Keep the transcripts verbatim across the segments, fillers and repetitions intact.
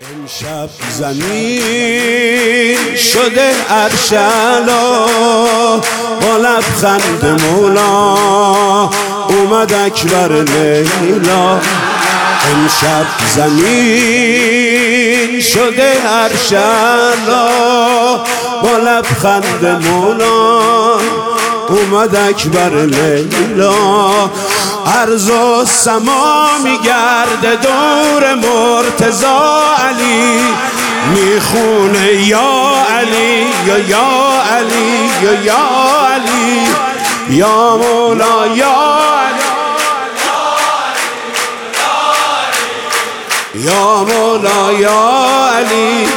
امشب زمین شده عرش اعلا، با لبخند مولا اومد اکبر لیلا. امشب زمین شده عرش اعلا، با لبخند مولا اومد اکبر لیلا. ارض و سما میگرده دور مرتضا علی، میخونه یا علی یا یا علی یا یا علی یا مولا یا یا مولا یا علی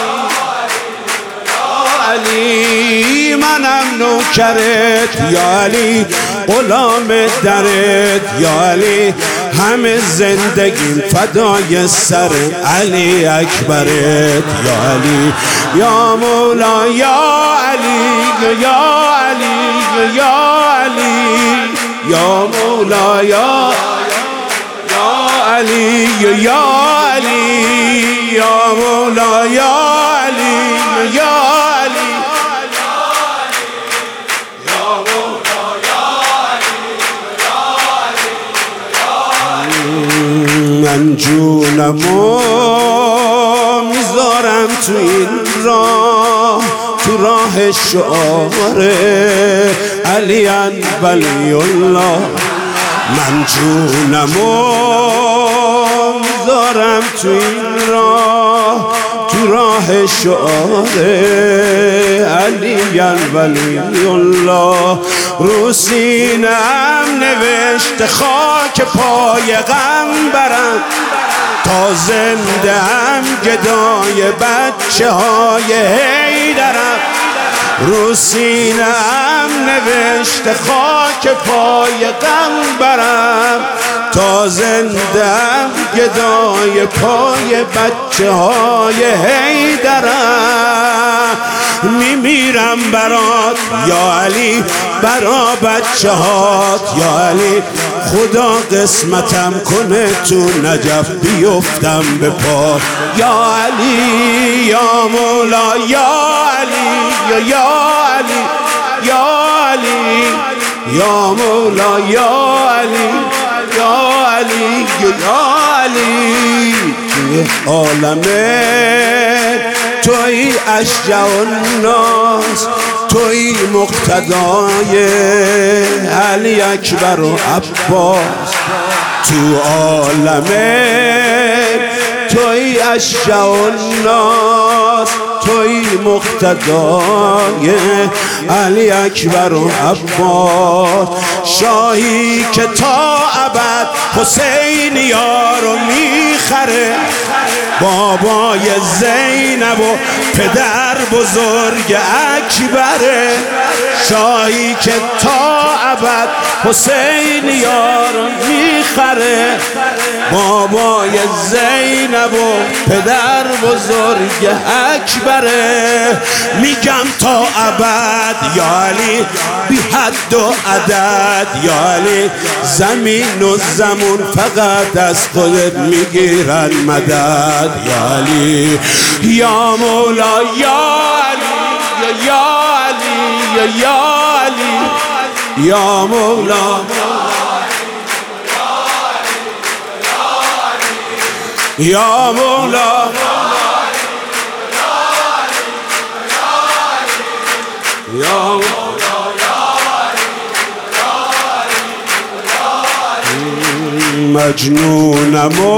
علی. منم نوکرت یا علی، غلام درت یا علی، همه زندگیم فدای سر علی اکبرت یا علی یا مولا یا علی یا علی یا علی یا مولا یا علی یا علی یا مولا یا علی یا علی یا مولا یا علی. من جونمو میذارم تو این راه، تو راه شعار علی ولی الله. من جونمو میذارم تو این راه، تو راه شعار علی ولی الله. رو سینه‌ام نوشته خاک پای غمبرم، تا زنده هم گدای بچه های حیدرم. رو سینه‌ام نوشته خاک پای غمبرم، تا زندم گدای پای بچه های حیدرم. میمیرم برات یا علی، برا بچه هات یا علی. خدا قسمتم کنه تو نجف بیفتم به پا یا علی یا مولا یا علی یا یا علی یا علی یا مولا یا علی یا علی یا علی. توی عالمه توی اشجع الناس، توی مقتدای علی اکبر و عباس. تو عالمه توی اشجع الناس، توی مقتدای علی اکبر و عباس. شاهی که تا ابد حسین یارو میخره، بابای زینب و پدر بزرگ اکبره. شاهی که تا ابد حسین یارو میخره، بابای زینب و پدر بزرگ اکبره. میگم تا ابد یا علی، بی حد و عدد یا علی. زمین و زمون فقط از خودت میگیرن مدد یا علی یا مولا یا علی یا علی یا علی یا مولا یا مولا یا مجنونم و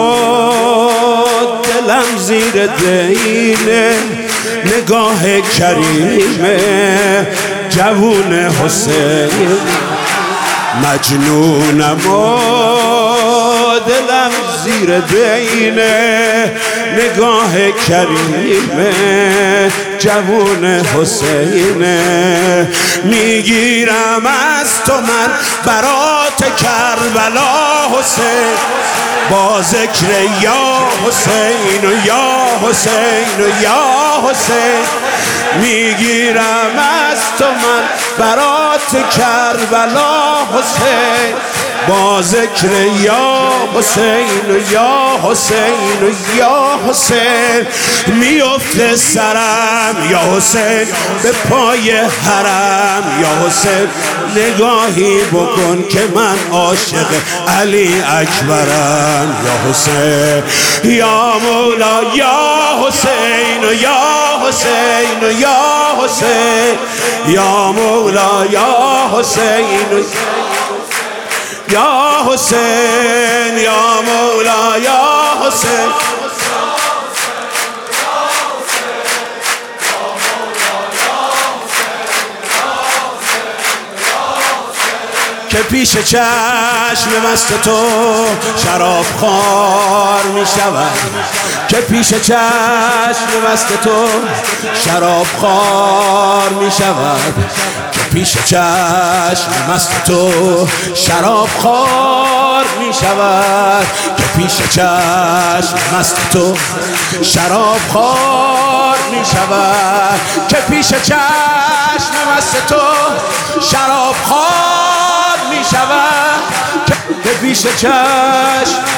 دلم زیر دینه، نگاه کریمه جوون حسین. مجنونم و دلم زیر دینه، نگاه کریمه جوون حسینه. میگیرم از تو من برات کربلا حسین، با ذکر یا حسین و یا حسین و یا حسین. میگیرم از تو من برات کربلا حسین، با ذکر یا حسین و یا حسین و یا حسین میفته سرم یا حسین به پای حرم یا حسین نگاهی بکن که من عاشق علی اکبرم یا حسین یا مولا یا حسین و یا حسین و یا حسین یا مولا یا حسین و یا حسین یا مولا یا حسین که پیش چشم مست تو شراب خوار می شود که پیش چشم مست تو شراب خوار می شود که پیش چشم مست تو شراب خوار می شود که پیش چشم مست تو شراب خوار می شود که پیش چشم مست تو شراب خوار می شود که پیش چشم